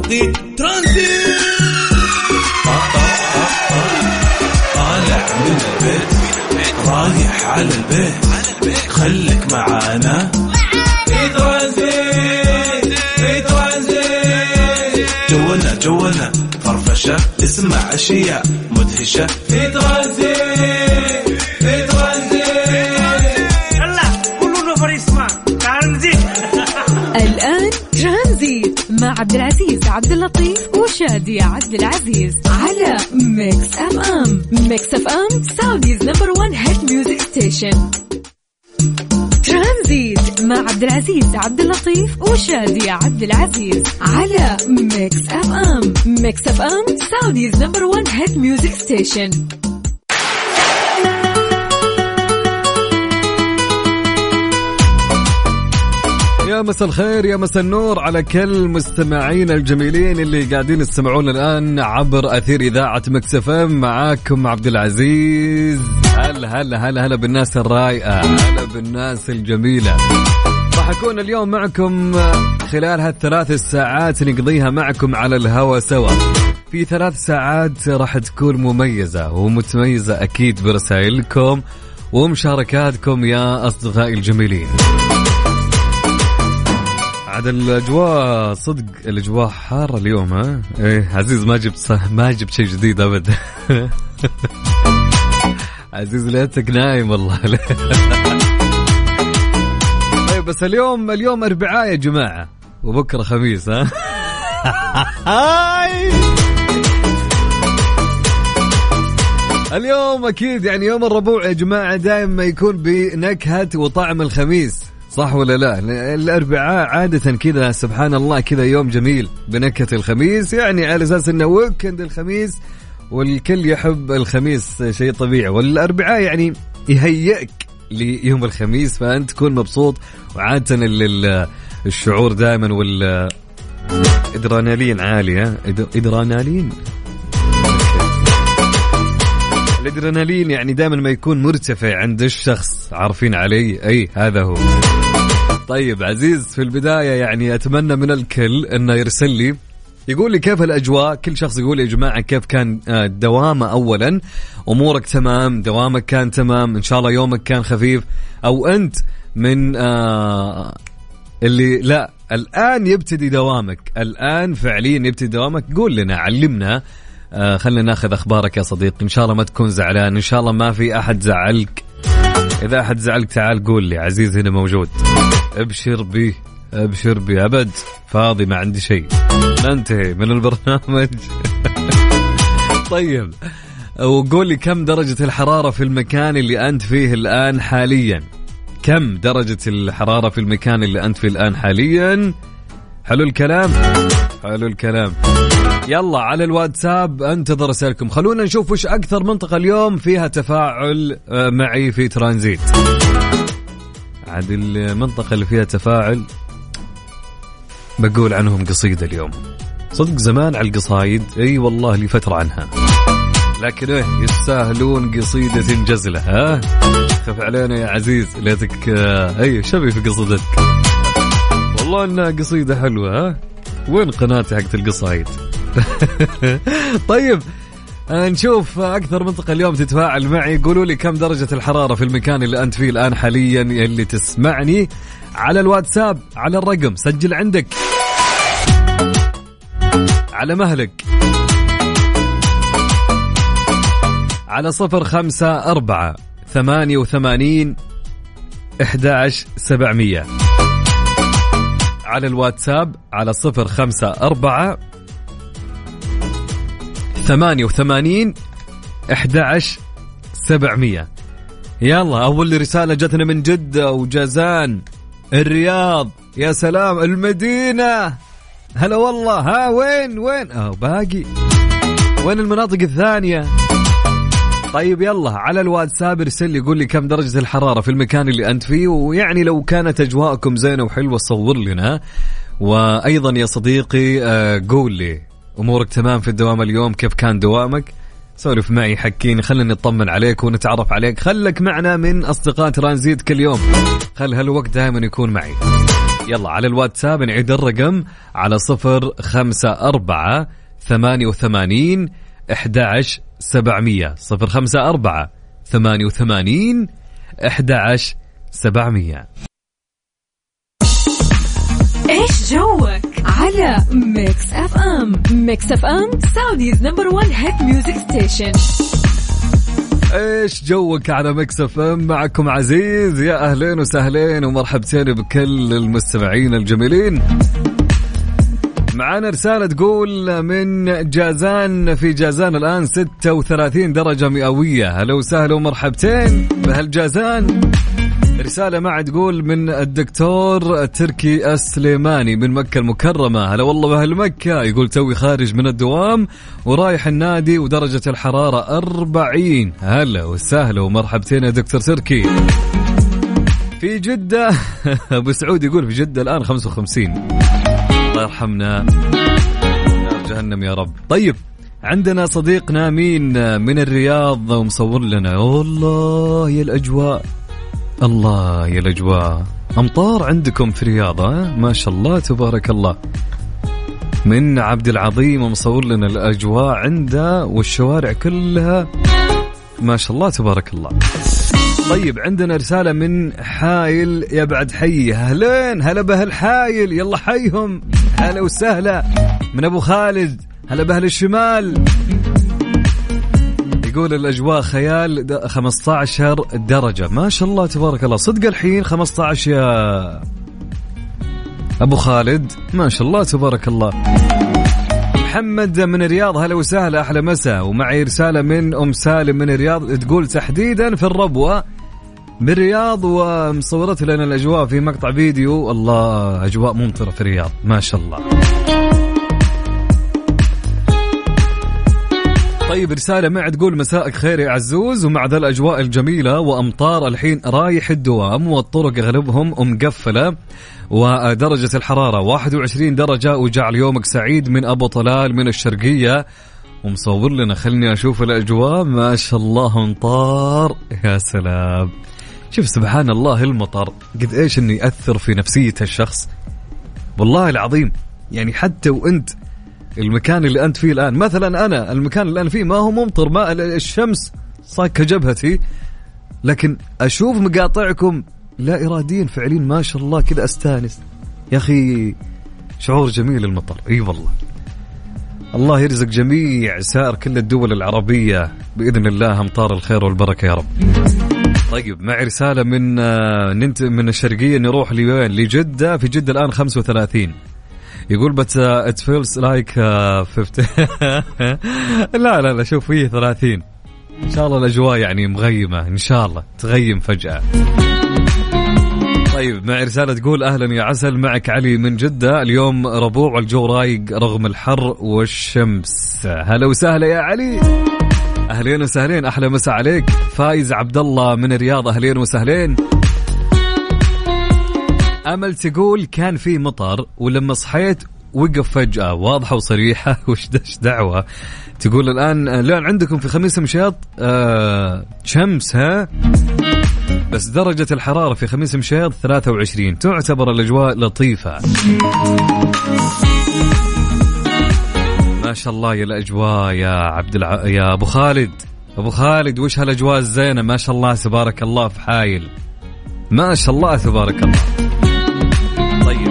توقيت ترانزيت. طالع من البيت رايح على البيت خليك معانا في ترانزيت في ترانزيت. جولنا فرفشة اسمع أشياء مدهشة في ترانزيت في ترانزيت. يلا كله نفر يسمع ترانزيت. الآن ترانزيت مع عبد العزيز عبد اللطيف وشادي عبد العزيز على ميكس اف ام. ميكس اف ام سعوديز نمبر 1 هيت ميوزك ستيشن. ترانزيت مع عبد العزيز عبد اللطيف وشادي عبد العزيز على ميكس اف ام. ميكس اف ام سعوديز نمبر 1 هيت ميوزك ستيشن. يا مساء الخير يا مساء النور على كل مستمعين الجميلين اللي قاعدين يستمعون الآن عبر أثير إذاعة ميكس اف ام. معاكم عبد العزيز. هلا بالناس الرائعة، هلا بالناس الجميلة. راح أكون اليوم معكم خلال هالثلاث ساعات نقضيها معكم على الهوا سوا. في 3 ساعات راح تكون مميزة ومتميزة أكيد برسائلكم ومشاركاتكم يا أصدقائي الجميلين. عاد الأجواء صدق الأجواء حارة اليوم. ها إيه عزيز ما جبت شيء جديد أبدا. عزيز ليتك نايم والله. طيب بس اليوم أربعاء يا جماعة وبكرة خميس. ها اليوم أكيد يعني يوم الربوع يا جماعة دائما يكون بنكهة وطعم الخميس، صح ولا لا؟ الأربعاء عادة كذا سبحان الله كذا يوم جميل بنكهة الخميس، يعني على أساس إنه ويكند الخميس والكل يحب الخميس شيء طبيعي، والأربعاء يعني يهيئك ليوم الخميس فأنت تكون مبسوط. وعادة الشعور دائما والإدرينالين عالية. الادرينالين يعني دائما ما يكون مرتفع عند الشخص، عارفين علي؟ اي هذا هو. طيب عزيز في البداية يعني اتمنى من الكل انه يرسل لي يقول لي كيف الاجواء. كل شخص يقول يا جماعة كيف كان دوامه، اولا امورك تمام، دوامك كان تمام، ان شاء الله يومك كان خفيف، او انت من اللي لا الان يبتدي دوامك، الان فعليا يبتدي دوامك. قول لنا علمنا، خلينا ناخذ أخبارك يا صديقي. إن شاء الله ما تكون زعلان، إن شاء الله ما في أحد زعلك. إذا أحد زعلك تعال قول لي عزيز هنا موجود. أبشر بي أبد فاضي ما عندي شيء. ننتهي من البرنامج. طيب وقول لي كم درجة الحرارة في المكان اللي أنت فيه الآن حاليا. كم درجة الحرارة في المكان اللي أنت فيه الآن حاليا؟ حلو الكلام. يلا على الواتساب انتظر رسائلكم. خلونا نشوف وش أكثر منطقة اليوم فيها تفاعل معي في ترانزيت. عاد المنطقة اللي فيها تفاعل بقول عنهم قصيدة اليوم. صدق زمان على القصايد، اي والله لي فترة عنها، لكن يستاهلون قصيدة جزلة. ها خف علينا يا عزيز ليتك اي شبي في قصيدتك، والله انها قصيدة حلوة. ها وين قناتي حقت القصايد؟ طيب نشوف أكثر منطقة اليوم تتفاعل معي. قولوا لي كم درجة الحرارة في المكان اللي أنت فيه الآن حاليا اللي تسمعني على الواتساب على الرقم. سجل عندك على مهلك على 054-88-11700 على الواتساب على 054-88-11700. يلا أول رسالة جتنا من جدة وجازان الرياض. يا سلام المدينة، هلا والله. ها وين باقي وين المناطق الثانية؟ طيب يلا على الواتساب ارسل لي قول لي كم درجة الحرارة في المكان اللي أنت فيه، ويعني لو كانت أجواءكم زينة وحلوة صور لنا. وأيضا يا صديقي قول لي أمورك تمام في الدوام اليوم، كيف كان دوامك؟ سولف معي حكيني، خلنا نطمن عليك ونتعرف عليك. خلك معنا من أصدقاء ترانزيت كل يوم، خل هالوقت دائما يكون معي. يلا على الواتساب نعيد الرقم على 054 88 11 700 054 88 11 700. ايش جوك على ميكس اف ام. ميكس اف ام سعوديز نمبر 1 هيت ميوزك ستيشن. ايش جوك على ميكس اف ام؟ معكم عزيز. يا اهلين وسهلين ومرحبتين بكل المستمعين الجميلين. معانا رسالة تقول من جازان، في جازان الآن 36 درجة مئوية. هلا وسهلا ومرحبتين بهالجازان. رسالة معي تقول من الدكتور تركي السليماني من مكة المكرمة. هلا والله بهالمكة. يقول توي خارج من الدوام ورايح النادي ودرجة الحرارة 40. هلا وسهلا ومرحبتين يا دكتور تركي. في جدة أبو سعود يقول في جدة الآن 55. الله يرحمنا نار جهنم يا رب. طيب عندنا صديقنا مين من الرياض ومصور لنا. والله يا الأجواء، الله يا الأجواء، أمطار عندكم في الرياض ما شاء الله تبارك الله. من عبد العظيم ومصور لنا الأجواء عنده والشوارع كلها ما شاء الله تبارك الله. طيب عندنا رسالة من حايل يبعد حي. أهلين هلا بهالحايل، يلا حيهم. هلا وسهلا. من أبو خالد هلا بهل الشمال. يقول الأجواء خيال 15 درجة ما شاء الله تبارك الله. صدق الحين 15 يا أبو خالد ما شاء الله تبارك الله. محمد من الرياض هلا وسهلا أحلى مساء. ومعي رسالة من أم سالم من الرياض تقول تحديدا في الربوة بالرياض ومصورت لنا الأجواء في مقطع فيديو. الله أجواء ممطرة في الرياض ما شاء الله. طيب رسالة معي تقول مساءك خير يا عزوز، ومع ذا الأجواء الجميلة وأمطار الحين رايح الدوام والطرق أغلبهم مقفلة ودرجة الحرارة 21 درجة وجعل يومك سعيد. من أبو طلال من الشرقية ومصور لنا. خلني أشوف الأجواء ما شاء الله أمطار. يا سلام. شوف سبحان الله المطر قد إيش إنه يأثر في نفسية الشخص والله العظيم. يعني حتى وأنت المكان اللي أنت فيه الآن، مثلا أنا المكان اللي أنا فيه ما هو ممطر، ما الشمس صاكة جبهتي، لكن أشوف مقاطعكم لا إراديين فعلين ما شاء الله كذا أستانس. يا أخي شعور جميل المطر. أي والله. الله يرزق جميع سائر كل الدول العربية بإذن الله أمطار الخير والبركة يا رب. طيب معي رسالة من الشرقية نروح لوين؟ لجدة. في جدة الآن 35. يقول but it feels like 50. لا شوف فيه 30 إن شاء الله. الأجواء يعني مغيمة إن شاء الله تغيم فجأة. طيب معي رسالة تقول أهلا يا عسل، معك علي من جدة. اليوم ربوع والجو رايق رغم الحر والشمس. هلا وسهلا يا علي. أهلين وسهلين أحلى مساء عليك. فايز عبد الله من الرياض أهلين وسهلين. أمل تقول كان في مطر ولما صحيت وقف فجأة واضحة وصريحة. وش دعوة. تقول الآن عندكم في خميس مشيط شمس بس درجة الحرارة في خميس مشيط 23. تعتبر الأجواء لطيفة ما شاء الله. يا الأجواء يا يا أبو خالد وش هالأجواء الزينة ما شاء الله تبارك الله في حايل ما شاء الله تبارك الله. طيب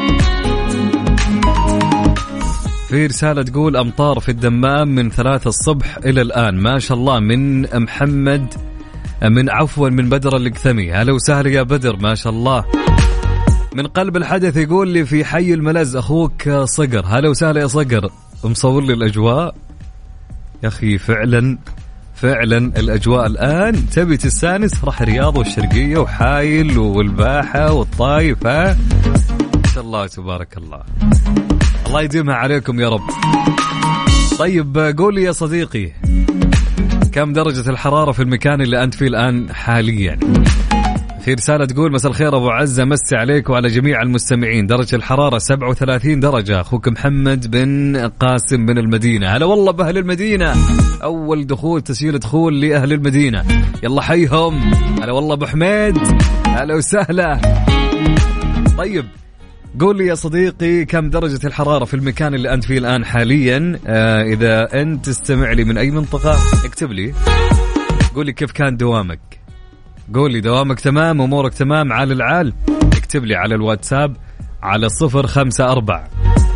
في رسالة تقول أمطار في الدمام من 3 الصبح إلى الآن ما شاء الله. من محمد من بدر القثمي. هلا وسهلا يا بدر ما شاء الله. من قلب الحدث يقول لي في حي الملز أخوك صقر. هلا وسهلا يا صقر. مصور لي الأجواء يا أخي. فعلا الأجواء الآن تبي تستانس راح رياض والشرقية وحايل والباحة والطايف. ما شاء الله تبارك الله. الله يديمها عليكم يا رب. طيب قول لي يا صديقي كم درجة الحرارة في المكان اللي أنت فيه الآن حاليا؟ في رسالة تقول مساء الخير أبو عزة، مسي عليك وعلى جميع المستمعين. درجة الحرارة 37 درجة. أخوك محمد بن قاسم من المدينة. هلا والله بأهل المدينة. أول تسجيل دخول لأهل المدينة. يلا حيهم. هلا والله أبو حميد. هلا وسهلا. طيب قول لي يا صديقي كم درجة الحرارة في المكان اللي أنت فيه الآن حاليا. إذا أنت تستمع لي من أي منطقة اكتب لي، قول لي كيف كان دوامك، قول لي دوامك تمام، أمورك تمام، عال العال. اكتب لي على الواتساب على 054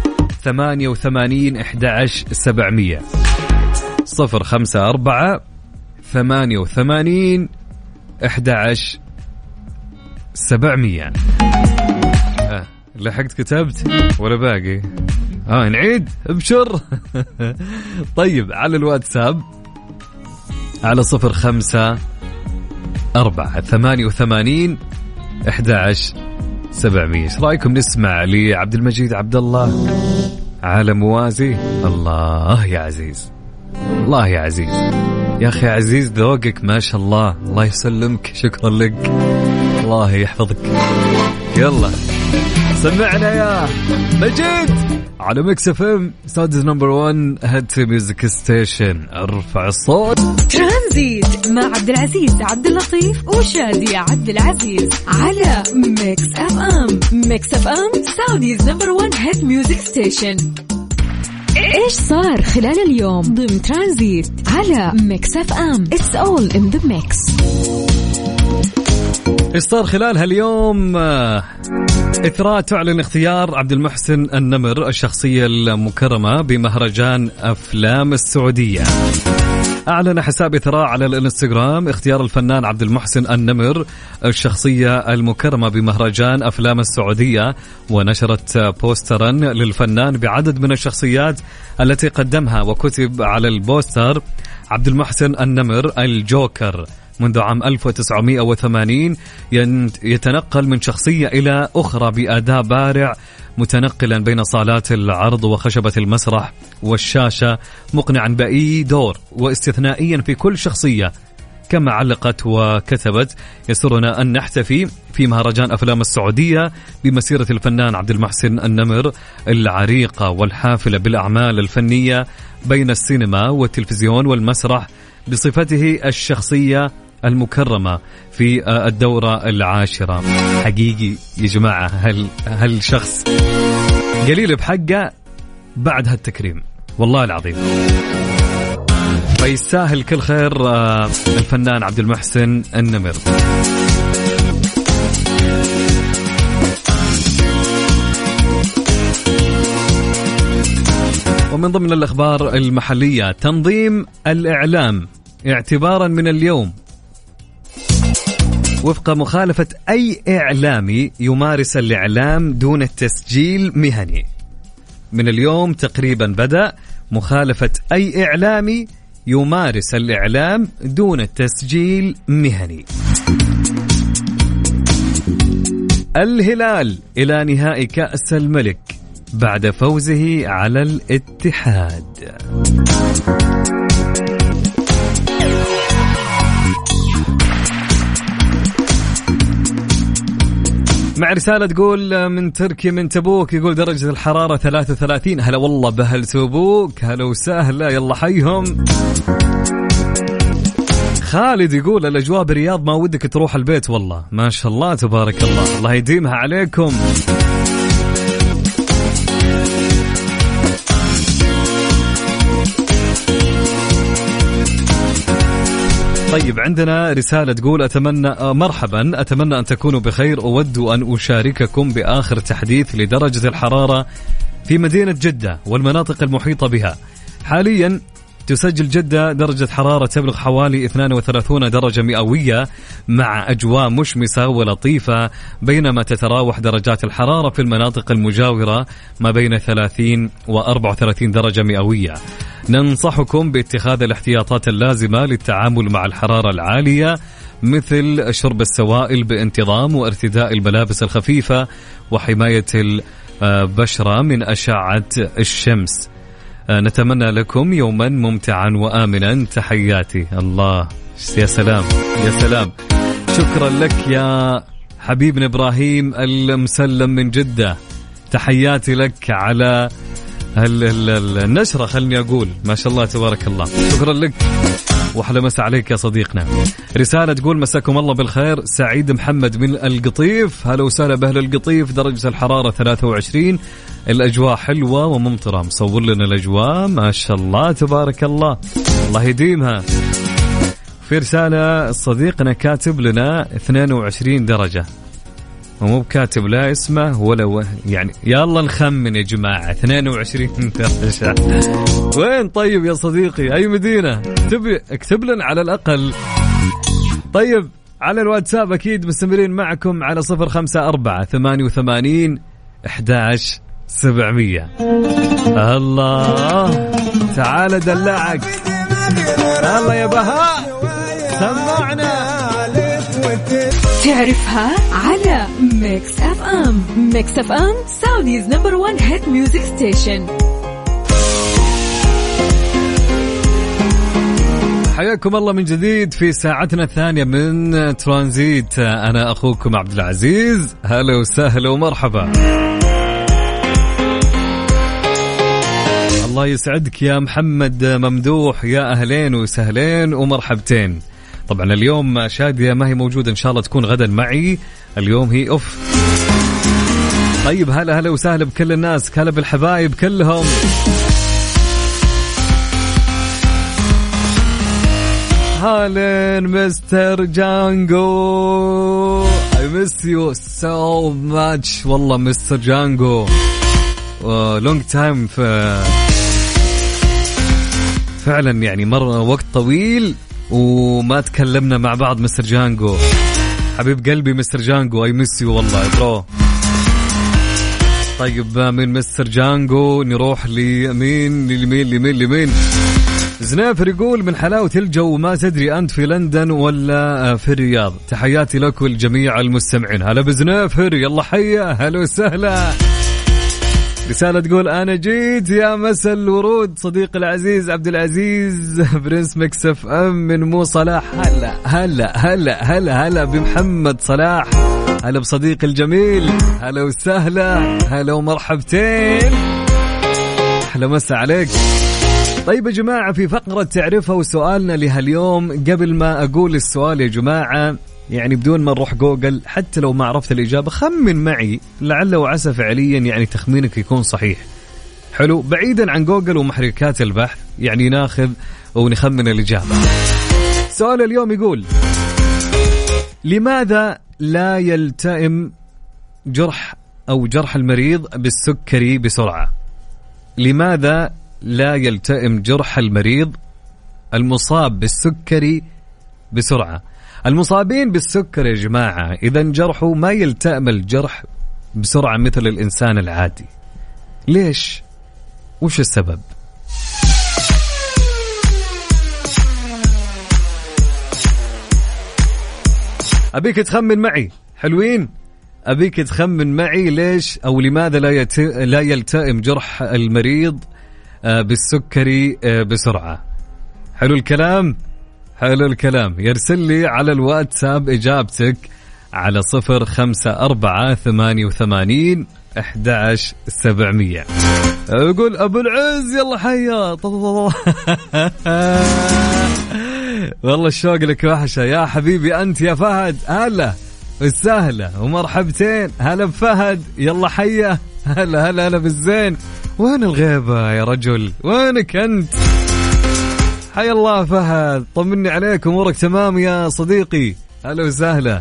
88 11 700 054 88 11 700. لحقت كتبت ولا باقي؟ نعيد ابشر. طيب على الواتساب على 054 88 11 700. ايش رايكم نسمع لعبد المجيد عبد الله على موازي؟ الله يا عزيز، الله يا عزيز، يا أخي عزيز ذوقك ما شاء الله، الله يسلمك، شكرا لك، الله يحفظك. يلا سمعنا يا مجيد على ميكس اف ام سادس نمبر 1 هات ميوزك ستيشن. ارفع الصوت. ترانزيت مع عبد العزيز عبد اللطيف وشادية عبد العزيز على ميكس اف ام. ميكس اف ام سعوديز نمبر 1 هات ميوزك ستيشن. ايش صار خلال اليوم ضمن ترانزيت على ميكس اف ام. It's all in the mix. ايش صار خلال هاليوم؟ إثراء تعلن اختيار عبد المحسن النمر الشخصية المكرمة بمهرجان أفلام السعودية. أعلن حساب إثراء على الانستغرام اختيار الفنان عبد المحسن النمر الشخصية المكرمة بمهرجان أفلام السعودية، ونشرت بوسترا للفنان بعدد من الشخصيات التي قدمها، وكتب على البوستر عبد المحسن النمر الجوكر منذ عام 1980 يتنقل من شخصية إلى أخرى بأداء بارع، متنقلا بين صالات العرض وخشبة المسرح والشاشة، مقنعا بأي دور واستثنائيا في كل شخصية. كما علقت وكتبت: يسرنا أن نحتفي في مهرجان أفلام السعودية بمسيرة الفنان عبد المحسن النمر العريقة والحافلة بالأعمال الفنية بين السينما والتلفزيون والمسرح، بصفته الشخصية المكرمة في الدورة 10. حقيقي يا جماعة هل شخص قليل بحقه بعد هالتكريم، والله العظيم، فيستاهل كل خير الفنان عبد المحسن النمر. ومن ضمن الأخبار المحلية: تنظيم الإعلام اعتبارا من اليوم وفق مخالفة أي إعلامي يمارس الإعلام دون التسجيل مهني. من اليوم تقريبا بدأ مخالفة أي إعلامي يمارس الإعلام دون التسجيل مهني. الهلال إلى نهائي كأس الملك بعد فوزه على الاتحاد. مع رسالة تقول من تركيا من تبوك، يقول درجة الحرارة 33. هلا والله بأهل تبوك، هلا وسهلا، يلا حيهم. خالد يقول الأجواء برياض ما ودك تروح البيت، والله ما شاء الله تبارك الله، الله يديمها عليكم. طيب عندنا رسالة تقول أتمنى مرحبا، أتمنى أن تكونوا بخير، أود أن أشارككم بآخر تحديث لدرجة الحرارة في مدينة جدة والمناطق المحيطة بها. حاليا تسجل جدة درجة حرارة تبلغ حوالي 32 درجة مئوية مع أجواء مشمسة ولطيفة، بينما تتراوح درجات الحرارة في المناطق المجاورة ما بين 30 و 34 درجة مئوية. ننصحكم باتخاذ الاحتياطات اللازمة للتعامل مع الحرارة العالية، مثل شرب السوائل بانتظام وارتداء الملابس الخفيفة وحماية البشرة من أشعة الشمس. نتمنى لكم يوما ممتعا وآمنا، تحياتي. الله يا سلام يا سلام، شكرا لك يا حبيبنا إبراهيم المسلم من جدة، تحياتي لك على النشرة، خلني أقول ما شاء الله تبارك الله، شكرا لك وأحلى مسا عليك يا صديقنا. رسالة تقول مساكم الله بالخير، سعيد محمد من القطيف. هلا وسهلا بأهل القطيف، درجة الحرارة 23، الأجواء حلوة وممطرة، مصور لنا الأجواء ما شاء الله تبارك الله، الله يديمها. في رسالة صديقنا كاتب لنا 22 درجة ومو كاتب لا اسمه ولا يعني يلا نخمن يا جماعة 22 درجة وين؟ طيب يا صديقي أي مدينة؟ اكتب لنا على الأقل. طيب على الواتساب أكيد مستمرين معكم على 0548811700. الله تعال دلعك، الله يا بهاء سمعنا. تعرفها على ميكس اف ام. ميكس اف ام سعوديز نمبر 1 هيت ميوزك ستيشن. حياكم الله من جديد في ساعتنا الثانية من ترانزيت. أنا أخوكم عبد العزيز، هلا وسهلا ومرحبا. الله يسعدك يا محمد ممدوح، يا أهلين وسهلين ومرحبتين. طبعا اليوم شادية ما هي موجودة، إن شاء الله تكون غدا معي، اليوم هي أوف. طيب هلا وسهلا بكل الناس، هلا بالحبايب كلهم. هالين مستر جانجو، I miss you so much والله مستر جانجو، long time فعلا يعني مرة وقت طويل وما تكلمنا مع بعض. مستر جانجو حبيب قلبي مستر جانجو، I miss you والله يا برو. طيب من مستر جانجو نروح لمين زنافر يقول من حلاوة الجو ما تدري أنت في لندن ولا في الرياض، تحياتي لك والجميع المستمعين. هلا بزنافر، يلا حيا، هلا وسهلا. رسالة تقول أنا جيت يا مسا الورود صديقي العزيز عبد العزيز برنس ميكس اف ام من مو صلاح. هلا بمحمد صلاح، هلا بصديقي الجميل، هلا وسهلا، هلا ومرحبتين، أحلى مسا عليك. طيب يا جماعة في فقرة تعرفها وسؤالنا لهاليوم، قبل ما أقول السؤال يا جماعة يعني بدون ما نروح جوجل، حتى لو ما عرفت الإجابة خمن معي، لعل وعسى فعليا يعني تخمينك يكون صحيح. حلو، بعيدا عن جوجل ومحركات البحث، يعني ناخذ ونخمن الإجابة. سؤال اليوم يقول لماذا لا يلتئم جرح المريض بالسكري بسرعة؟ لماذا لا يلتئم جرح المريض المصاب بالسكري بسرعة؟ المصابين بالسكر يا جماعة إذا جرحوا ما يلتئم الجرح بسرعة مثل الإنسان العادي. ليش؟ وش السبب؟ أبيك تخمن معي، حلوين؟ أبيك تخمن معي ليش أو لماذا لا يلتئم جرح المريض بالسكري بسرعة. حلو الكلام، حلو الكلام. يرسل لي على الواتساب إجابتك على 0548811700. يقول أبو العز يلا حيا والله الشوق لك وحشة يا حبيبي أنت يا فهد، هلا والسهلة ومرحبتين، هلا بفهد يلا حيا، هلا بالزين. وين الغيبة يا رجل، وينك أنت؟ حيا الله فهد، طمني عليك، أمورك تمام يا صديقي؟ هلا وسهلا.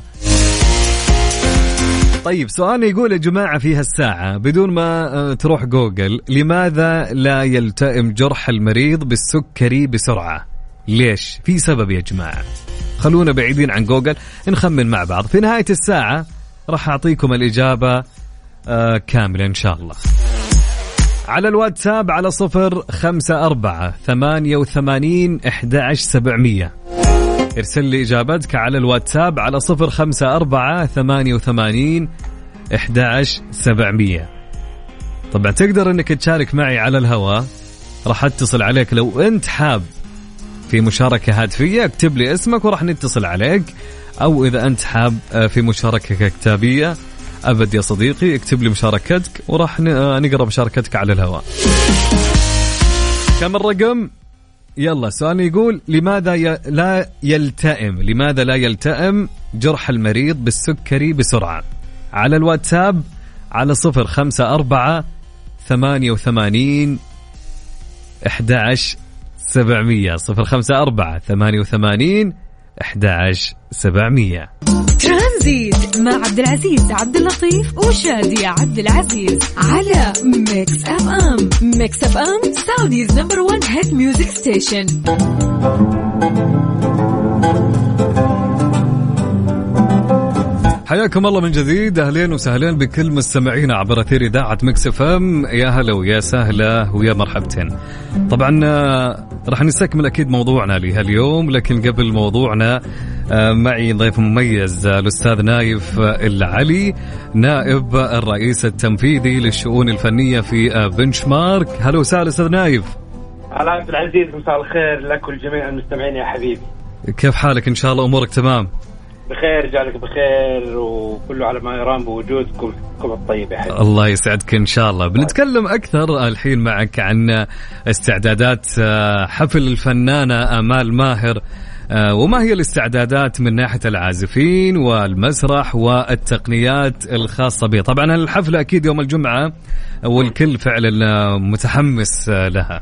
طيب سؤال يقول يا جماعة في هالساعة بدون ما تروح جوجل، لماذا لا يلتئم جرح المريض بالسكري بسرعة؟ ليش؟ في سبب يا جماعة، خلونا بعيدين عن جوجل نخمن مع بعض. في نهاية الساعة راح أعطيكم الإجابة كاملة إن شاء الله على الواتساب على 0548811700. ارسل لي إجابتك على الواتساب على 0548811700. طبعا تقدر انك تشارك معي على الهواء، راح اتصل عليك لو انت حاب في مشاركة هاتفية، اكتب لي اسمك وراح نتصل عليك، او اذا انت حاب في مشاركة كتابية أبد يا صديقي اكتب لي مشاركتك وراح نقرأ مشاركتك على الهواء. كم الرقم؟ يلا سؤال يقول لماذا لا يلتئم جرح المريض بالسكري بسرعة؟ على الواتساب على 054 88 11 700 054 88 11 700. ترانزيت مع عبد العزيز عبد اللطيف وشادية عبد العزيز على ميكس اف ام. ميكس اف ام سعوديز نمبر 1 هيت ميوزك ستيشن. حياكم الله من جديد، أهلين وسهلين بكل مستمعينا عبر أثير إذاعة ميكس اف ام. يا هلا ويا سهلا ويا مرحبتين. طبعا راح نستكمل أكيد موضوعنا لهاليوم، لكن قبل موضوعنا معي ضيف مميز الأستاذ نايف العلي، نائب الرئيس التنفيذي للشؤون الفنية في بنشمارك. هلا وسهلا أستاذ نايف. هلا عبد العزيز، مساء الخير لك ولجميع المستمعين يا حبيبي. كيف حالك؟ إن شاء الله أمورك تمام؟ بخير، جالك بخير وكله على ما يرام بوجودكم الطيب يا حبيبي. الله يسعدك إن شاء الله. بنتكلم أكثر الحين معك عن استعدادات حفل الفنانة آمال ماهر، وما هي الاستعدادات من ناحية العازفين والمسرح والتقنيات الخاصة به. طبعا الحفلة أكيد يوم الجمعة والكل فعلا متحمس لها.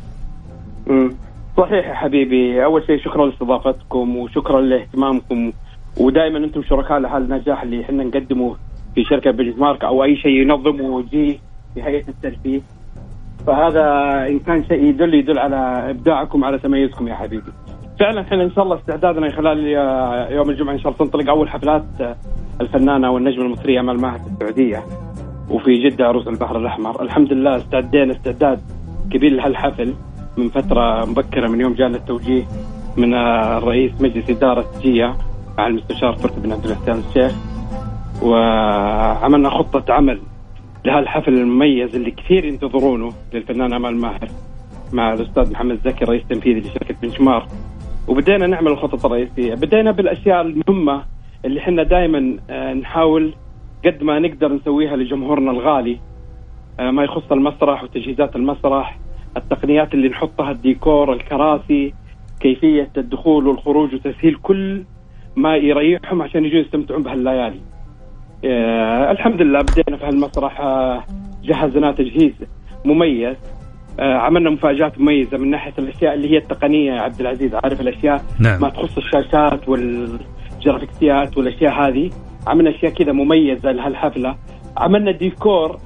صحيح يا حبيبي، أول شيء شكرا لاستضافتكم وشكرا لاهتمامكم، ودائما أنتم شركاء لهذا النجاح اللي احنا نقدمه في شركة بنشمارك أو أي شيء ينظم ويجي في هيئة الترفيه. فهذا إن كان شيء يدل على إبداعكم على تميزكم يا حبيبي. فعلا احنا إن شاء الله استعدادنا خلال يوم الجمعة إن شاء الله تنطلق أول حفلات الفنانة والنجمة المصرية آمال ماهر في السعودية وفي جدة عروس البحر الأحمر. الحمد لله استعدينا استعداد كبير لهالحفل من فترة مبكرة، من يوم جاءنا التوجيه من الرئيس مجلس إدارة جية مع المستشار تركي بن عبد الحسين الشيخ، وعملنا خطة عمل لهالحفل المميز اللي كثير ينتظرونه للفنانة آمال ماهر مع الأستاذ محمد زكي رئيس تنفيذي لشركة بنشمارك. وبدينا نعمل الخطط الرئيسية، بدينا بالأشياء المهمة اللي حنا دائما نحاول قد ما نقدر نسويها لجمهورنا الغالي، ما يخص المسرح وتجهيزات المسرح، التقنيات اللي نحطها، الديكور، الكراسي، كيفية الدخول والخروج وتسهيل كل ما يريحهم عشان يجوا يستمتعون بهالليالي. الحمد لله بدينا في هالمسرح، جهزنا تجهيز مميز، عملنا مفاجآت مميزة من ناحية الأشياء اللي هي التقنية يا عبد العزيز، عارف الأشياء نعم. ما تخص الشاشات والجرافيكسيات والأشياء هذه، عملنا أشياء كذا مميزة لهالحفلة. عملنا ديكور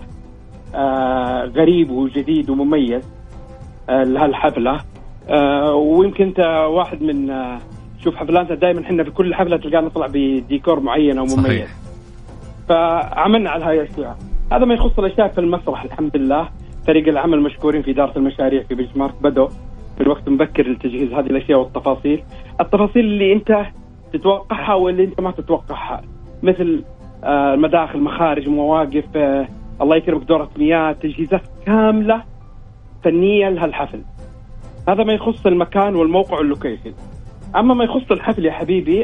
غريب وجديد ومميز لهالحفلة. ويمكن أنت واحد من شوف حفلاتنا دائما احنا في كل حفلة تلقانا نطلع بديكور معين ومميز. صحيح. فعملنا على هاي الأشياء. هذا ما يخص الأشياء في المسرح. الحمد لله فريق العمل مشكورين في إدارة المشاريع في بنشمارك بدأوا في الوقت مبكر لتجهيز هذه الأشياء والتفاصيل اللي أنت تتوقعها واللي أنت ما تتوقعها، مثل مداخل، مخارج، مواقف، الله يكرمك، دورة مياه، تجهيزات كاملة فنية لهالحفل. هذا ما يخص المكان والموقع واللوكيشن. أما ما يخص الحفل يا حبيبي،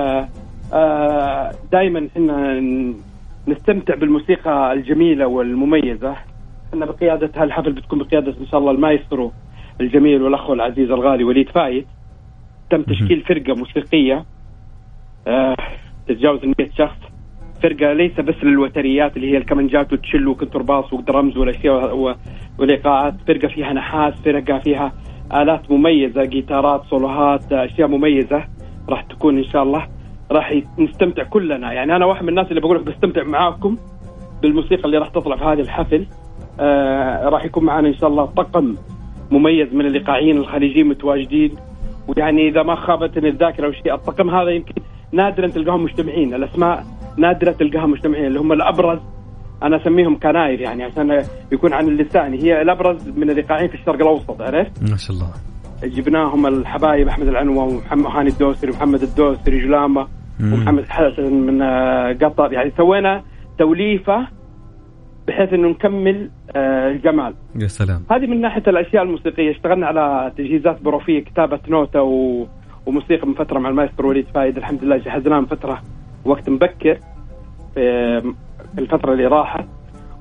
دائما إحنا نستمتع بالموسيقى الجميلة والمميزة. إحنا بقيادة هالحفل بتكون بقيادة إن شاء الله المايسترو الجميل والأخ العزيز الغالي وليد فايد. تم تشكيل فرقة موسيقية تتجاوز 100 شخص، فرقة ليس بس للوتريات اللي هي الكمنجات والتشيلو وكنترباس ودرمز والأشياء والإيقاعات، فرقة فيها نحاس، فرقة فيها آلات مميزة، جيتارات، صولوهات، أشياء مميزة راح تكون إن شاء الله، راح نستمتع كلنا. يعني أنا واحد من الناس اللي بقولك بستمتع معاكم بالموسيقى اللي راح تطلع في هذه الحفل. راح يكون معنا إن شاء الله طقم مميز من الإيقاعيين الخليجيين متواجدين، ويعني إذا ما خابتني الذاكرة وشيء، الطقم هذا يمكن نادرا تلقاهم مجتمعين، الأسماء نادرة تلقاها مجتمعين، اللي هم الأبرز، أنا أسميهم كناير يعني عشان يكون عن اللسان، هي الأبرز من الإيقاعيين في الشرق الأوسط. عرفت ما شاء الله. جبناهم الحبايب أحمد العنوة ومحمد هاني الدوسري ومحمد الدوسري جلامة ومحمد حسن من قطر. يعني سوينا توليفة بحيث إنه نكمل الجمال. يا سلام. هذه من ناحية الأشياء الموسيقية. اشتغلنا على تجهيزات بروفية، كتابة نوتة وموسيقى من فترة مع المايسترو وليد فايد. الحمد لله جهزناها من فترة وقت مبكر في الفترة اللي راحت.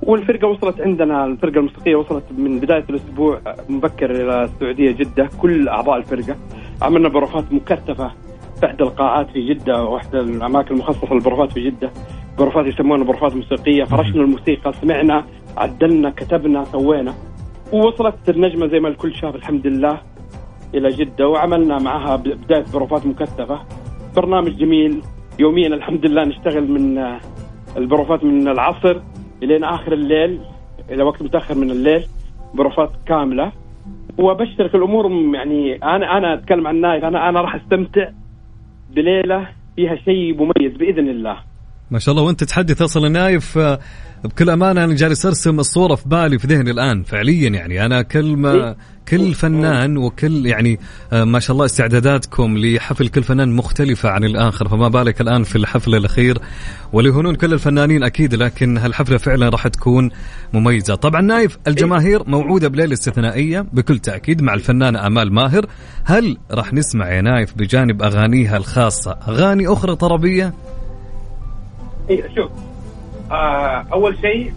والفرقة وصلت عندنا، الفرقة الموسيقية وصلت من بداية الأسبوع مبكر إلى السعودية جدة. كل أعضاء الفرقة عملنا بروفات مكثفة في إحدى القاعات في جدة، واحدى الأماكن المخصصة للبروفات في جدة، بروفات يسمونها بروفات موسيقية. فرشنا الموسيقى، سمعنا، عدلنا، كتبنا، سوينا، ووصلت النجمة زي ما الكل شاف الحمد لله إلى جدة، وعملنا معها بداية بروفات مكثفة. برنامج جميل يوميا الحمد لله، نشتغل من البروفات من العصر إلى آخر الليل، إلى وقت متأخر من الليل، بروفات كاملة. وبشترك الأمور يعني أنا أتكلم عن نايف، أنا راح أستمتع بليلة فيها شيء مميز بإذن الله. ما شاء الله. وانت تحدث اصلا نايف بكل امانه انا جالس ارسم الصوره في بالي في ذهني الان فعليا. يعني انا كل فنان وكل يعني ما شاء الله استعداداتكم لحفل كل فنان مختلفه عن الاخر، فما بالك الان في الحفل الاخير وليهونون كل الفنانين اكيد، لكن هالحفله فعلا راح تكون مميزه. طبعا نايف الجماهير موعوده بليله استثنائيه بكل تاكيد مع الفنانه آمال ماهر. هل راح نسمع يا نايف بجانب اغانيها الخاصه اغاني اخرى طربيه؟ إيه شوف، أول شيء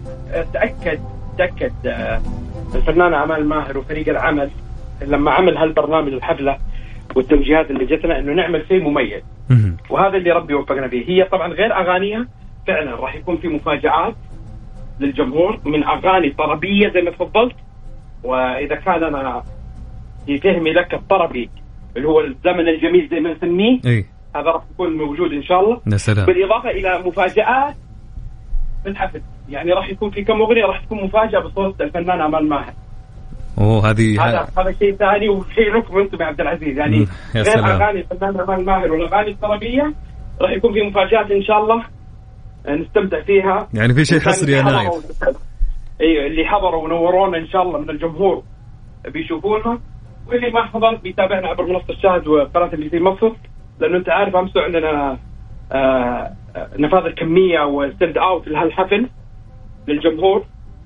تأكد الفنانة آمال ماهر وفريق العمل لما عمل هالبرنامج الحفلة والتوجيهات اللي جتنا إنه نعمل شيء مميز، وهذا اللي ربي وفقنا فيه. هي طبعا غير أغانيها فعلا راح يكون في مفاجآت للجمهور من أغاني طربية زي ما تفضلت. وإذا كان أنا في فهمي لك الطربي اللي هو الزمن الجميل زي ما نسميه، هذا راح يكون موجود إن شاء الله، بالإضافة إلى مفاجآت في الحفل. يعني راح يكون في كم أغنية راح تكون مفاجأة بصوت الفنان آمال ماهر. هذا شيء ثاني وشيء لكم أنتم يا عبد العزيز. يعني غير أغاني الفنان آمال ماهر والأغاني الطربية راح يكون في مفاجآت إن شاء الله نستمتع فيها. يعني في شيء حصري يا نايف. أيوة، اللي حضروا ونورونا إن شاء الله من الجمهور بيشوفونها، واللي ما حضر بيتابعنا عبر منصة الشاهد وقناة اللي في مصر، لأنه أنت عارف أمس عندنا نفاذ الكمية وسند أوت لهالحفل للجمهور.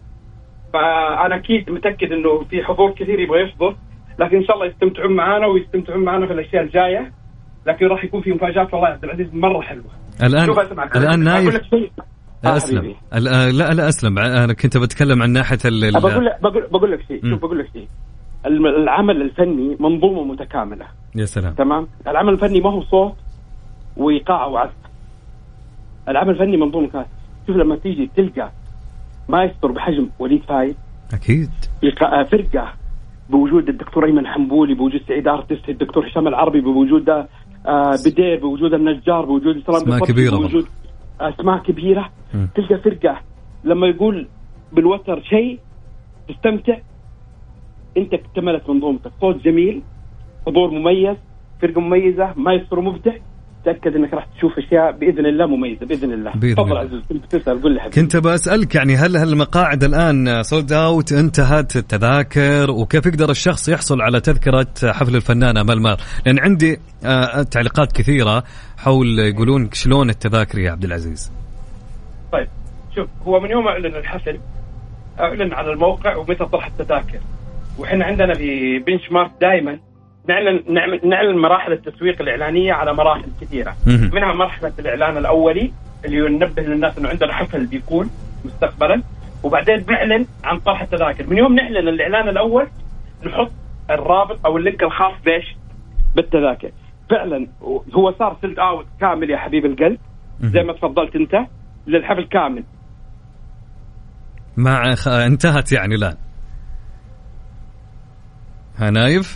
فأنا أكيد متأكد إنه في حضور كثير يبغى يحضر، لكن إن شاء الله يستمتعون معنا ويستمتعون معنا في الأشياء الجاية. لكن راح يكون في مفاجآت والله عبد العزيز مرة حلوة. الآن نايف أسلم. لا أسلم، أنا كنت بتكلم عن ناحية بقول لك شيء. شوف بقول لك شيء، العمل الفني منظومة متكاملة. يا سلام. تمام. العمل الفني ما هو صوت وإيقاع وعزف، العمل الفني منظومة كاملة. شوف لما تيجي تلقى مايسترو بحجم وليد فايد، أكيد فرقة بوجود الدكتور أيمن حنبولي، بوجود سعيد أرتست، الدكتور هشام العربي، بوجود بدير، بوجود النجار، بوجود اسماء كبيرة، بوجود أسماء كبيرة. تلقى فرقة لما يقول بالوتر شيء تستمتع. أنت اكتملت منظومتك، صوت جميل، حضور مميز، فرقة مميزة، مايسترو مبدع. تأكد أنك راح تشوف أشياء بإذن الله مميزة بإذن الله. تفضل عزيز، كنت تسأل، قل لي حبيبي. كنت بسألك يعني هل المقاعد الآن سولد أوت، انتهت التذاكر، وكيف يقدر الشخص يحصل على تذكرة حفل الفنانة آمال ماهر؟ لأن عندي تعليقات كثيرة حول يقولون شلون التذاكر يا عبد العزيز. طيب شوف، هو من يوم أعلن الحفل أعلن على الموقع ومتى طرح التذاكر، وإحنا عندنا في بنش مارك دائما نعلن مراحل التسويق الإعلانية على مراحل كثيرة. منها مرحلة الإعلان الأولي اللي ينبه للناس إنه عندنا حفل بيكون مستقبلا، وبعدين بنعلن عن طرح التذاكر. من يوم نعلن الإعلان الأول نحط الرابط أو اللينك الخاص بالتذاكر. فعلا هو صار سيلد أوت كامل يا حبيب القلب زي ما تفضلت أنت للحفل كامل. انتهت يعني الآن. نايف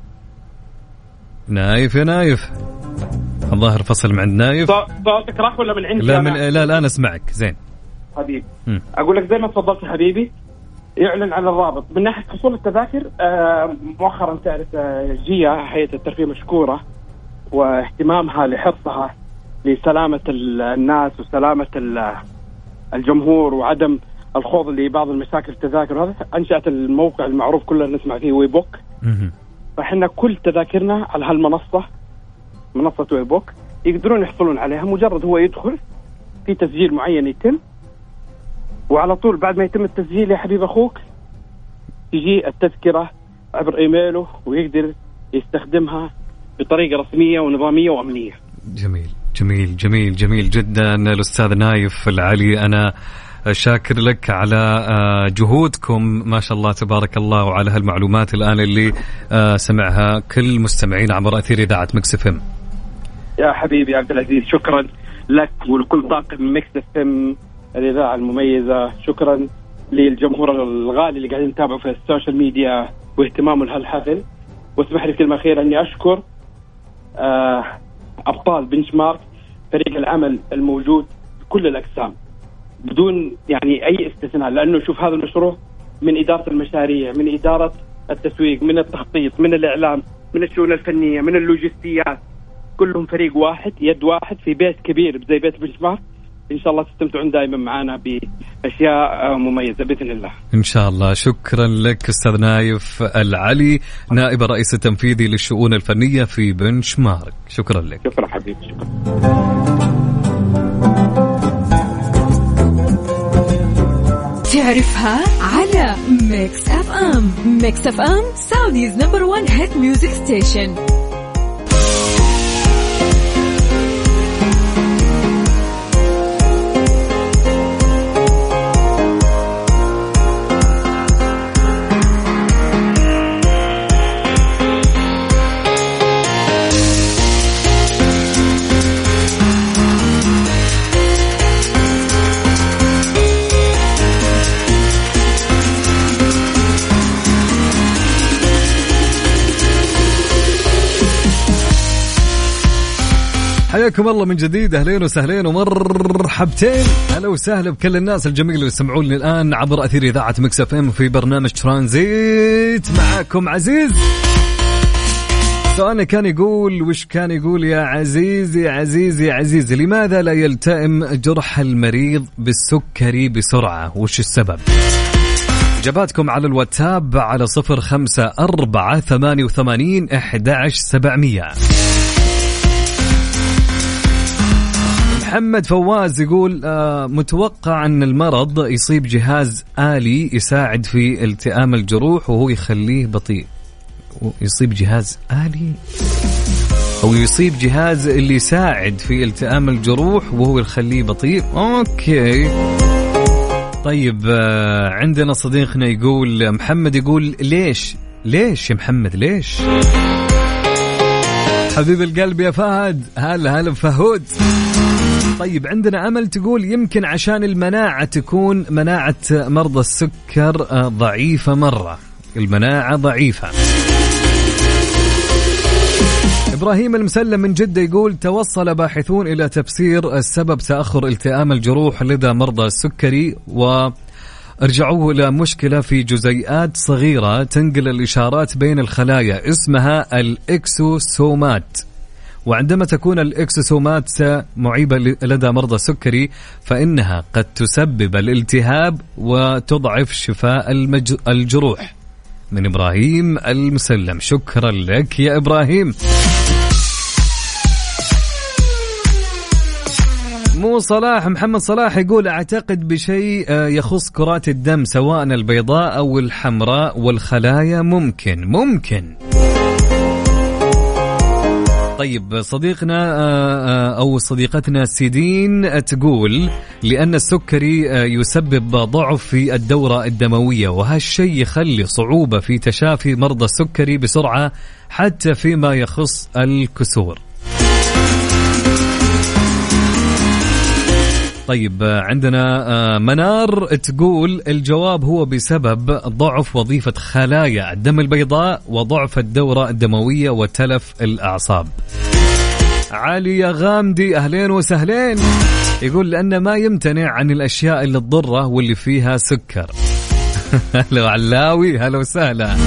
يا نايف، الظاهر فصل مع نايف. صوتك راح ولا من عندي؟ لا الآن أسمعك زين حبيبي. أقول لك زي ما تفضلت يا حبيبي، يعلن على الرابط. من ناحية حصول التذاكر مؤخرا تعرف جيا هيئة الترفيه مشكورة واهتمامها لحرصها لسلامة الناس وسلامة الجمهور وعدم الخوض لبعض المشاكل التذاكر. هذا أنشأت الموقع المعروف كلنا نسمع فيه ويبوك. فإحنا كل تذاكرنا على هالمنصة، منصة ويبوك، يقدرون يحصلون عليها. مجرد هو يدخل في تسجيل معين يتم، وعلى طول بعد ما يتم التسجيل يا حبيب أخوك تجي التذكرة عبر إيميله ويقدر يستخدمها بطريقة رسمية ونظامية وأمنية. جميل جدا الأستاذ نايف العلي. أنا شاكر لك على جهودكم ما شاء الله تبارك الله، وعلى هالمعلومات الآن اللي سمعها كل مستمعين عبر أثير إذاعة ميكس اف ام. يا حبيبي عبد العزيز شكرا لك ولكل طاقم ميكس اف ام الإذاعة المميزة. شكرا للجمهور الغالي اللي قاعدين يتابعوا في السوشيال ميديا واهتمامه لهالحفل. واسمح لي كلمة أخيرة أني أشكر أبطال بنش مارك، فريق العمل الموجود بكل الأقسام بدون يعني أي استثناء، لأنه شوف هذا المشروع من إدارة المشاريع، من إدارة التسويق، من التخطيط، من الإعلام، من الشؤون الفنية، من اللوجستيات، كلهم فريق واحد يد واحد في بيت كبير زي بيت بنش مارك. إن شاء الله تستمتعون دائما معنا بأشياء مميزة بإذن الله. إن شاء الله. شكرا لك أستاذ نايف العلي، نائب الرئيس التنفيذي للشؤون الفنية في بنش مارك. شكرا لك. شكرا حبيبي. شكرا. تعرفها على ميكس اف ام. ميكس اف ام سعوديز نمبر 1 هيت ميوزك ستيشن. حياكم الله من جديد، أهلين وسهلين ومرحبتين، أهلا وسهلا بكل الناس الجميلة اللي يسمعوني الآن عبر أثير إذاعة ميكس اف ام في برنامج ترانزيت. معاكم عزيز. سؤالنا كان يقول، وش كان يقول يا عزيز يا عزيز يا عزيز؟ لماذا لا يلتئم جرح المريض بالسكري بسرعة؟ وش السبب؟ إجاباتكم على الواتساب على 0548811700. محمد فواز يقول متوقع أن المرض يصيب جهاز آلي يساعد في التئام الجروح وهو يخليه بطيء. يصيب جهاز آلي أو يصيب جهاز اللي يساعد في التئام الجروح وهو يخليه بطيء. أوكي طيب. عندنا صديقنا يقول، محمد يقول ليش يا محمد ليش؟ حبيب القلب يا فهد، هلا بفهود. طيب عندنا أمل تقول يمكن عشان المناعة تكون مناعة مرضى السكر ضعيفة مرة، المناعة ضعيفة. إبراهيم المسلم من جدة يقول توصل باحثون إلى تفسير السبب تأخر التئام الجروح لدى مرضى السكري، وارجعوه إلى مشكلة في جزيئات صغيرة تنقل الإشارات بين الخلايا اسمها الإكسوسومات، وعندما تكون الإكسوسومات معيبة لدى مرضى السكري فإنها قد تسبب الالتهاب وتضعف شفاء الجروح. من إبراهيم المسلم، شكرا لك يا إبراهيم. مو صلاح، محمد صلاح يقول أعتقد بشيء يخص كرات الدم سواء البيضاء أو الحمراء والخلايا. ممكن. طيب صديقنا أو صديقتنا سيدين تقول لأن السكري يسبب ضعف في الدورة الدموية، وهالشيء يخلي صعوبة في تشافي مرضى السكري بسرعة حتى فيما يخص الكسور. طيب عندنا منار تقول الجواب هو بسبب ضعف وظيفة خلايا الدم البيضاء وضعف الدورة الدموية وتلف الأعصاب. علي يا غامدي أهلين وسهلين، يقول لأنه ما يمتنع عن الأشياء اللي تضره واللي فيها سكر. هلا علاوي، هلا وسهلا.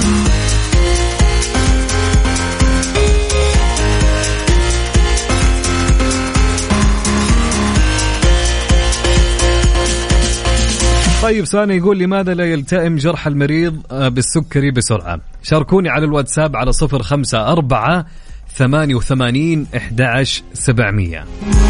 طيب سؤال يقول لماذا لا يلتئم جرح المريض بالسكري بسرعة؟ شاركوني على الواتساب على 0548811700.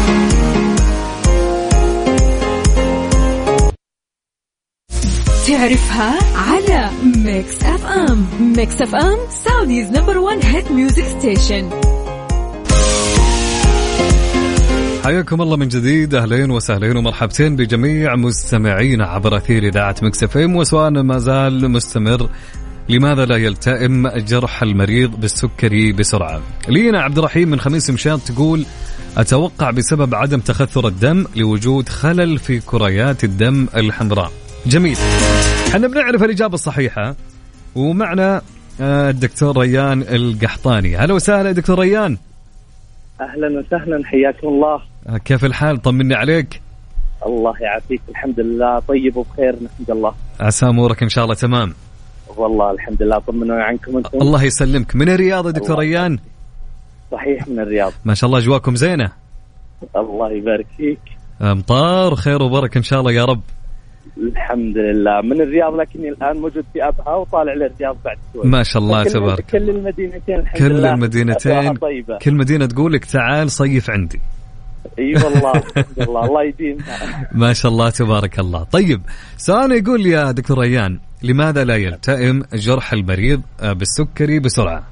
تعرفها على ميكس اف ام. ميكس اف ام سعوديز نمبر 1 هيت ميوزك ستيشن. حياكم الله من جديد، أهلين وسهلين ومرحبتين بجميع مستمعينا عبر أثير إذاعة ميكس اف ام، وسؤالنا ما زال مستمر: لماذا لا يلتئم جرح المريض بالسكري بسرعة؟ لينا عبد الرحيم من خميس مشان تقول: أتوقع بسبب عدم تخثر الدم لوجود خلل في كريات الدم الحمراء. جميل، حنا بنعرف الإجابة الصحيحة، ومعنا الدكتور ريان القحطاني. هلا وسهلا دكتور ريان. أهلا وسهلا، حياكم الله. كيف الحال؟ طمني عليك. الله يعافيك، الحمد لله طيب وبخير نحمد الله. عسى أمورك إن شاء الله تمام. والله الحمد لله، طمنوا عنكم أنتم. الله يسلمك. من الرياض يا دكتور ريان؟ صحيح من الرياض. ما شاء الله أجواكم زينة. الله يبارك فيك. أمطار خير وبركة إن شاء الله يا رب. الحمد لله من الرياض، لكني الآن موجود في أبها وطالع للرياض بعد شوي. ما شاء الله تبارك. كل المدينتين الحمد كل لله. المدينتين كل مدينة تقولك تعال صيف عندي. اي والله الحمد لله، الله يديم. ما شاء الله تبارك الله. طيب سؤال يقول يا دكتور ريان: لماذا لا يلتئم جرح المريض بالسكري بسرعة؟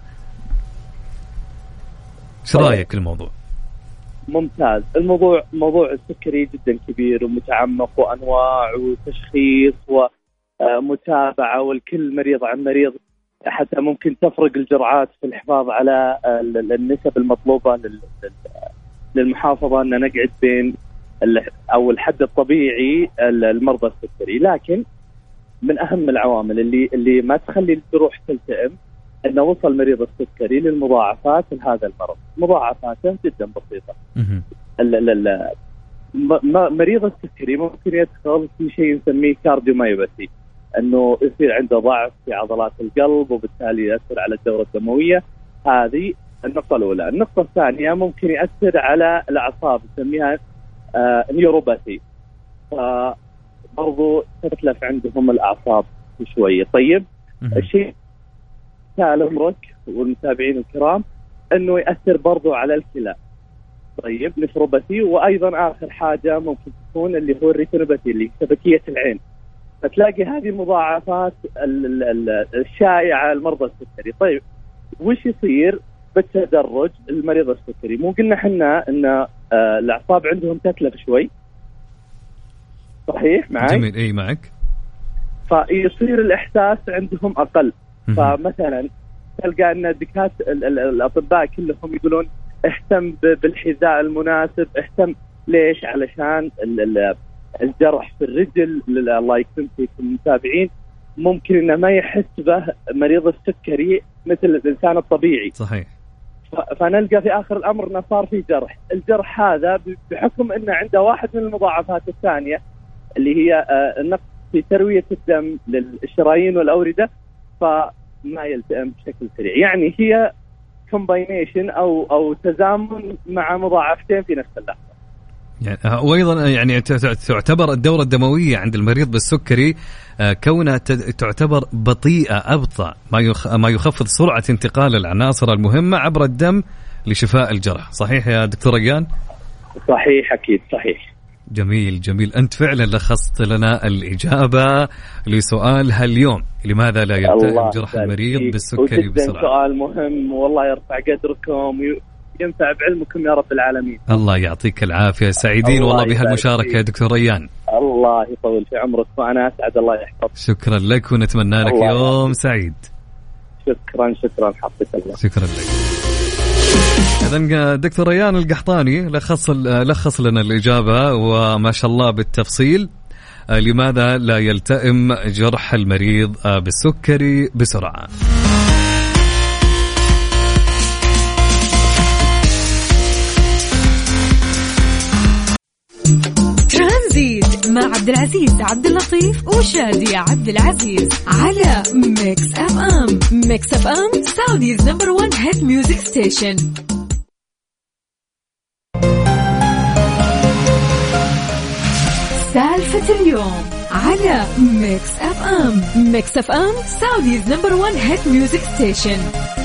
ايش رايك في الموضوع؟ ممتاز. موضوع السكري جدا كبير ومتعمق وانواع وتشخيص ومتابعه، والكل مريض عن مريض، حتى ممكن تفرق الجرعات في الحفاظ على النسب المطلوبه للمحافظه ان نقعد بين او الحد الطبيعي المرضى السكري. لكن من اهم العوامل اللي ما تخلي الجروح تلتئم انه وصل مريض السكري للمضاعفات لهذا المرض. مضاعفاته جدا بسيطه. مريض السكري ممكن يدخل في شيء نسميه كارديوميوباثي، انه يصير عنده ضعف في عضلات القلب وبالتالي يأثر على الدورة الدموية. هذه النقطة الأولى. النقطة الثانية ممكن يأثر على الأعصاب، نسميها نيوروباثي، فبرضو تتلف عندهم الأعصاب شوية. طيب الشيء عمرك والمتابعين الكرام انه يأثر برضو على الكلى. طيب نفروباثي. وايضا اخر حاجة ممكن تكون اللي هو الريتينوباثي اللي شبكية العين. فتلاقي هذه المضاعفات الشائعة المرضى السكري. طيب وش يصير بالتدرج المريض السكري؟ مو قلنا حنا ان الاعصاب عندهم تتلف شوي؟ صحيح معي؟ جميل، اي معك. فيصير الاحساس عندهم اقل. فمثلا تلقى ان الاطباء كلهم يقولون اهتم بالحذاء المناسب. اهتم ليش؟ علشان الجرح في الرجل، الله يكرم فيكم المتابعين، ممكن انه ما يحس به مريض السكري مثل الانسان الطبيعي. صحيح. فنلقى في اخر الامر انه صار في جرح. الجرح هذا بحكم انه عنده واحد من المضاعفات الثانيه اللي هي النقص في تروية الدم للشرايين والأوردة، فما يلتئم بشكل سريع. يعني هي كومباينيشن أو تزامن مع مضاعفتين في نفس اللحظة. يعني وأيضا يعني تعتبر الدورة الدموية عند المريض بالسكري كونها تعتبر بطيئة أبطأ، ما يخفض سرعة انتقال العناصر المهمة عبر الدم لشفاء الجرح. صحيح يا دكتور ريان؟ صحيح، أكيد صحيح. جميل جميل. أنت فعلا لخصت لنا الإجابة لسؤالها اليوم: لماذا لا يلتئم جرح المريض بالسكري بسرعة؟ سؤال مهم، والله يرفع قدركم وينفع بعلمكم يا رب العالمين. الله يعطيك العافية. سعيدين والله بهالمشاركة يا دكتور ريان. الله يطول في عمرك وأنا أسعد. الله يحفظك. شكرا لك ونتمنى لك يوم سعيد. شكرا حفظك الله. شكرا لك. إذن دكتور ريان القحطاني لخص لنا الإجابة وما شاء الله بالتفصيل: لماذا لا يلتئم جرح المريض بالسكري بسرعة. ترانزيت مع عبد العزيز عبد اللطيف وشادي عبد العزيز على ميكس اف ام. ميكس اف ام سعوديز نمبر 1 هيت ميوزك ستيشن. سالفة اليوم على ميكس اف ام. ميكس اف ام سعوديز نمبر 1 هيت ميوزك ستيشن.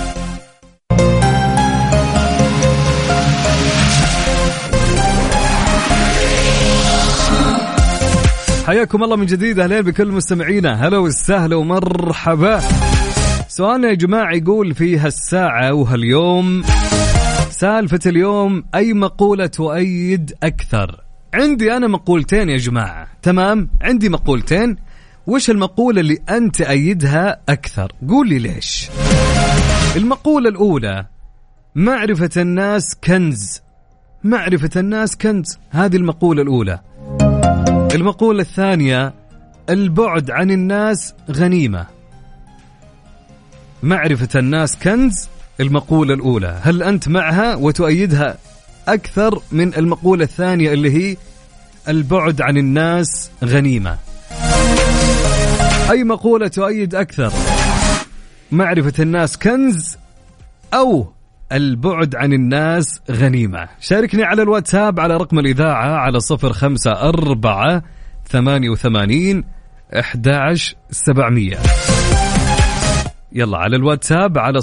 حياكم الله من جديد. أهلين بكل مستمعينا، هلا وسهلا ومرحبا. سؤالنا يا جماعة يقول: في هالساعة وهاليوم سالفة اليوم أي مقولة تؤيد أكثر. عندي أنا مقولتين يا جماعة، تمام؟ عندي مقولتين، وش المقولة اللي أنت تأيدها أكثر؟ قول لي ليش. المقولة الأولى معرفة الناس كنز، معرفة الناس كنز، هذه المقولة الأولى. المقولة الثانية البعد عن الناس غنيمة. معرفة الناس كنز المقولة الأولى، هل أنت معها وتؤيدها أكثر من المقولة الثانية اللي هي البعد عن الناس غنيمة؟ أي مقولة تؤيد أكثر؟ معرفة الناس كنز أو البعد عن الناس غنيمة؟ شاركني على الواتساب على رقم الإذاعة على 0548811700. يلا على الواتساب على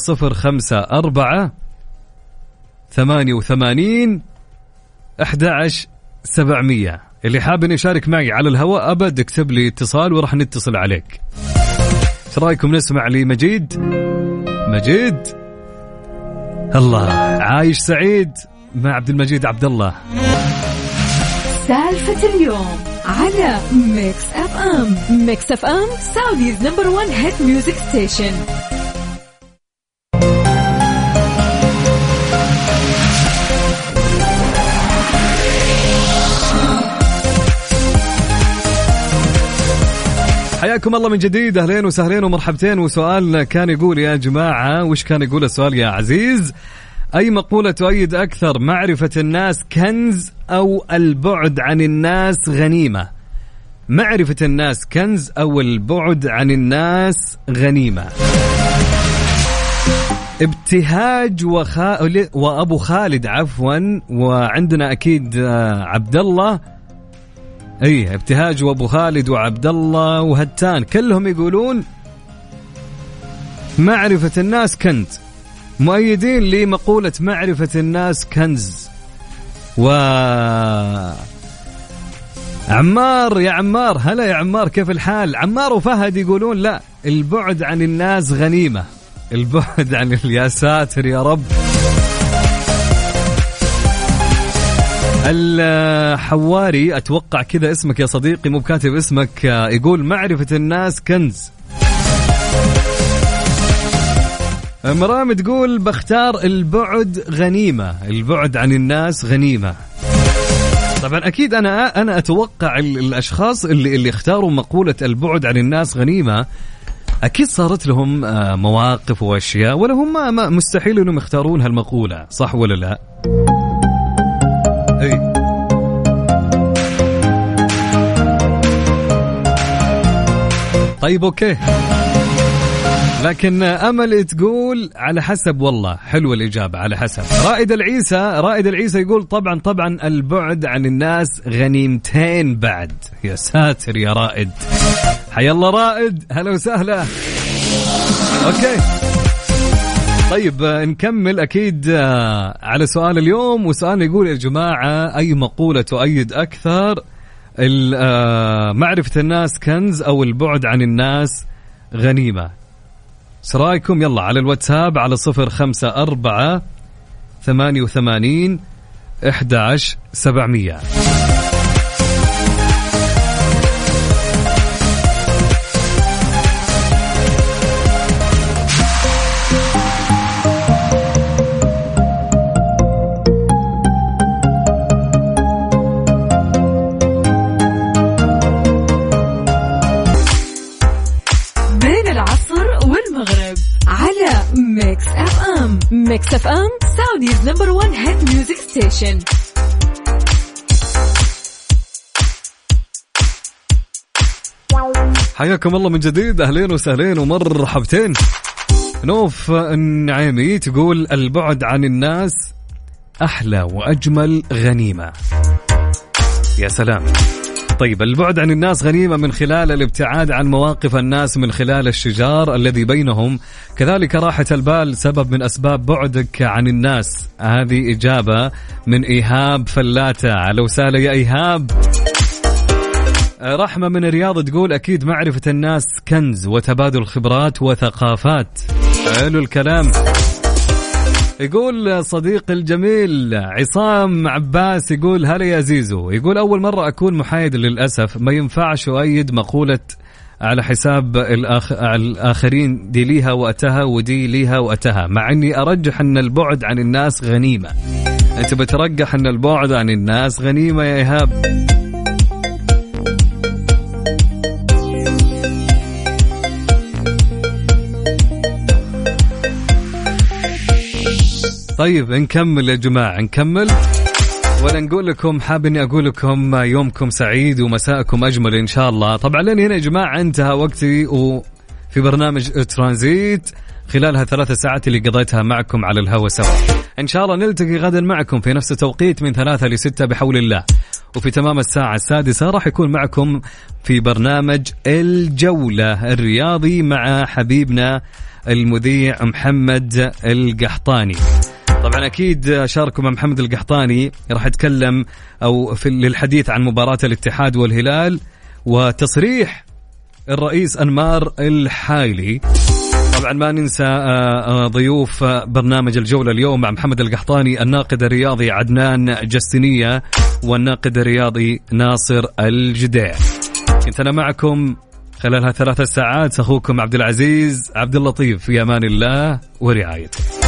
0548811700. اللي حابب يشارك معي على الهواء أبد اكتب لي اتصال وراح نتصل عليك. ايش رايكم نسمع لي مجيد؟ الله عايش سعيد مع عبد المجيد عبد الله. سالفة اليوم على ميكس اف ام. ميكس اف ام سعوديز نمبر 1 هيت ميوزك ستيشن. حياكم الله من جديد، أهلين وسهلين ومرحبتين. وسؤالنا كان يقول يا جماعة، وش كان يقول السؤال يا عزيز؟ أي مقولة تؤيد أكثر، معرفة الناس كنز أو البعد عن الناس غنيمة؟ معرفة الناس كنز أو البعد عن الناس غنيمة. ابتهاج وأبو خالد عفوا، وعندنا أكيد عبد الله. اي ابتهاج وابو خالد وعبد الله وهتان كلهم يقولون معرفة الناس كنز، مؤيدين لمقولة معرفة الناس كنز. عمار، يا عمار، هلا يا عمار، كيف الحال؟ عمار وفهد يقولون لا، البعد عن الناس غنيمة. البعد عن يا ساتر يا رب. الحواري أتوقع كذا اسمك يا صديقي، مو كاتب اسمك، يقول معرفة الناس كنز. مرام تقول بختار البعد غنيمة، البعد عن الناس غنيمة. طبعا أكيد أنا أتوقع الأشخاص اللي اختاروا مقولة البعد عن الناس غنيمة أكيد صارت لهم مواقف وأشياء، ولا هم مستحيل أنهم يختارون هالمقولة، صح ولا لا؟ أي. طيب أوكي، لكن أمل تقول على حسب. والله حلوة الإجابة، على حسب. رائد العيسى يقول طبعا البعد عن الناس غنيمتين بعد. يا ساتر يا رائد، حيا الله رائد، هلا وسهلا. أوكي طيب نكمل أكيد على سؤال اليوم. وسؤال يقول يا جماعة أي مقولة تؤيد أكثر، معرفة الناس كنز أو البعد عن الناس غنيمة؟ سرايكم يلا على الواتساب على 0548811700. ميكس اف ام سعوديز نمبر 1 هيت ميوزك ستيشن. حياكم الله من جديد، أهلين وسهلين ومرحبتين. نوف النعيمي تقول البعد عن الناس أحلى وأجمل غنيمة. يا سلام. طيب البعد عن الناس غنيمة من خلال الابتعاد عن مواقف الناس، من خلال الشجار الذي بينهم، كذلك راحة البال سبب من أسباب بعدك عن الناس. هذه إجابة من إيهاب فلاتة. على وسالة يا إيهاب. رحمة من الرياض تقول أكيد معرفة الناس كنز وتبادل خبرات وثقافات. حلو الكلام. يقول صديق الجميل عصام عباس، يقول هلا يا زيزو، يقول أول مرة أكون محايد للأسف، ما ينفعش أؤيد مقولة على حساب الآخرين دي ليها وقتها ودي ليها وقتها، مع أني أرجح أن البعد عن الناس غنيمة. أنت بترجح أن البعد عن الناس غنيمة يا إيهاب. طيب نكمل يا جماعة، نكمل ولا نقول لكم حاب اني اقول لكم يومكم سعيد ومساءكم اجمل ان شاء الله. طبعا لين هنا يا جماعة انتهى وقتي وفي برنامج ترانزيت خلال ها3 ساعات اللي قضيتها معكم على الهوا سوا. ان شاء الله نلتقي غدا معكم في نفس التوقيت من 3 ل 6 بحول الله، وفي تمام الساعة 6 راح يكون معكم في برنامج الجولة الرياضي مع حبيبنا المذيع محمد القحطاني. طبعا أكيد شاركوا مع محمد القحطاني، راح يتكلم أو للحديث عن مباراة الاتحاد والهلال وتصريح الرئيس أنمار الحايلي. طبعا ما ننسى ضيوف برنامج الجولة اليوم مع محمد القحطاني الناقد الرياضي عدنان جستنية والناقد الرياضي ناصر الجديع. كنت أنا معكم خلال ها3 ساعات، أخوكم عبد العزيز عبد اللطيف، في أمان الله ورعايته.